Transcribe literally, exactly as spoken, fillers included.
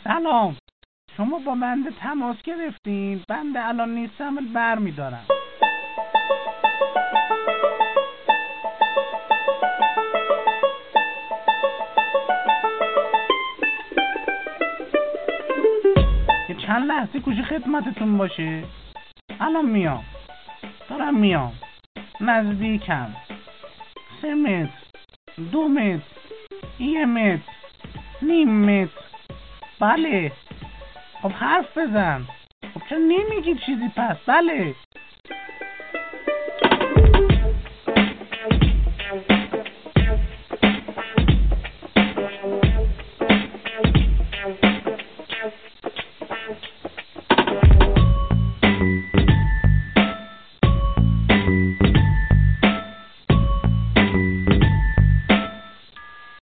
سلام، شما با بنده تماس گرفتین. بنده الان نیستم ولی بر میدارم. یه چند لحظه گوشی خدمتتون باشه. الان میام، دارم میام. نزدیکم. سه متر، دو متر، یه متر، نیم متر. بله. خب حرف بزن. خب چرا نمیگی چیزی پس؟ بله.